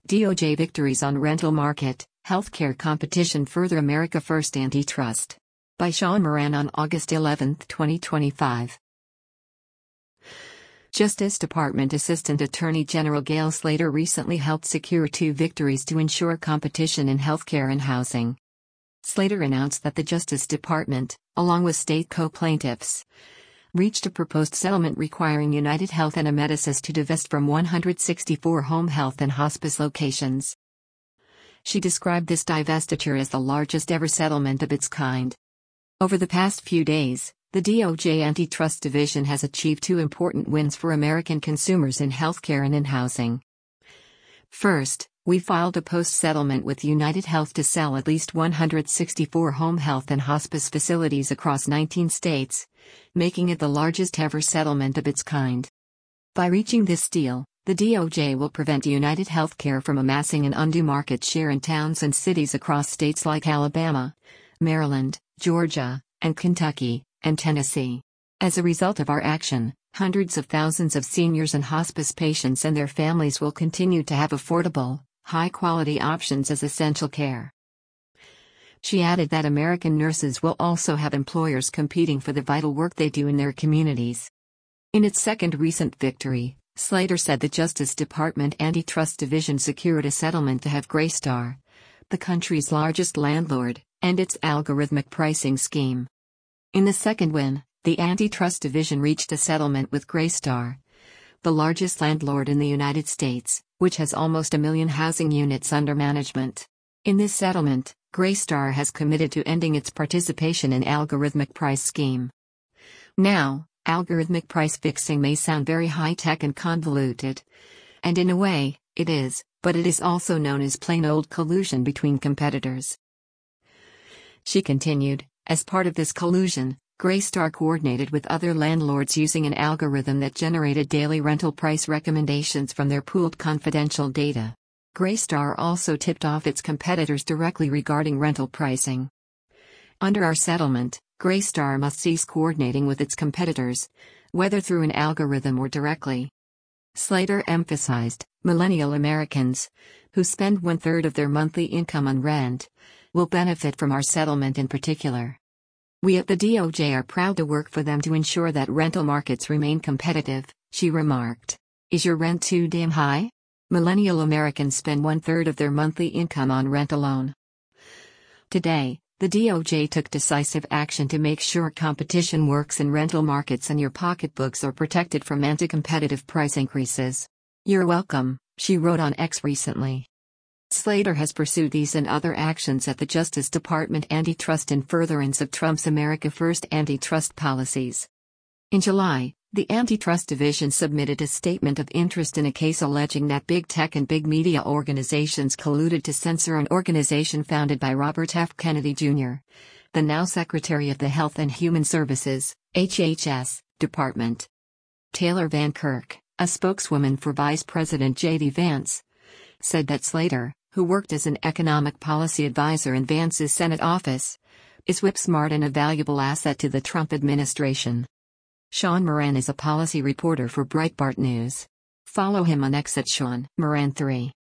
DOJ victories on rental market, healthcare competition further America First antitrust. By Sean Moran on August 11, 2025. Justice Department Assistant Attorney General Gail Slater recently helped secure 2 victories to ensure competition in healthcare and housing. Slater announced that the Justice Department, along with state co-plaintiffs, reached a proposed settlement requiring UnitedHealth and Amedisys to divest from 164 home health and hospice locations. She described this divestiture as the largest ever settlement of its kind. Over the past few days, the DOJ Antitrust Division has achieved 2 important wins for American consumers in healthcare and in housing. First, we filed a post-settlement with UnitedHealth to sell at least 164 home health and hospice facilities across 19 states, making it the largest ever settlement of its kind. By reaching this deal, the DOJ will prevent UnitedHealthcare from amassing an undue market share in towns and cities across states like Alabama, Maryland, Georgia, and Kentucky, and Tennessee. As a result of our action, hundreds of thousands of seniors and hospice patients and their families will continue to have affordable, high-quality options as essential care. She added that American nurses will also have employers competing for the vital work they do in their communities. In its second recent victory, Slater said the Justice Department Antitrust Division secured a settlement to have Greystar, the country's largest landlord, and its algorithmic pricing scheme. In the second win, the Antitrust Division reached a settlement with Greystar, the largest landlord in the United States, which has almost 1 million housing units under management. In this settlement, Greystar has committed to ending its participation in algorithmic price scheme. Now, algorithmic price fixing may sound very high-tech and convoluted, and in a way, it is, but it is also known as plain old collusion between competitors. She continued, as part of this collusion, Greystar coordinated with other landlords using an algorithm that generated daily rental price recommendations from their pooled confidential data. Greystar also tipped off its competitors directly regarding rental pricing. Under our settlement, Greystar must cease coordinating with its competitors, whether through an algorithm or directly. Slater emphasized, millennial Americans, who spend 1/3 of their monthly income on rent, will benefit from our settlement in particular. We at the DOJ are proud to work for them to ensure that rental markets remain competitive, she remarked. Is your rent too damn high? Millennial Americans spend 1/3 of their monthly income on rent alone. Today, the DOJ took decisive action to make sure competition works in rental markets and your pocketbooks are protected from anti-competitive price increases. You're welcome, she wrote on X recently. Slater has pursued these and other actions at the Justice Department Antitrust in furtherance of Trump's America First antitrust policies. In July, the Antitrust Division submitted a statement of interest in a case alleging that big tech and big media organizations colluded to censor an organization founded by Robert F. Kennedy Jr., the now Secretary of the Health and Human Services, HHS, Department. Taylor Van Kirk, a spokeswoman for Vice President J.D. Vance, said that Slater, who worked as an economic policy advisor in Vance's Senate office, is whip-smart and a valuable asset to the Trump administration. Sean Moran is a policy reporter for Breitbart News. Follow him on X at Sean Moran 3.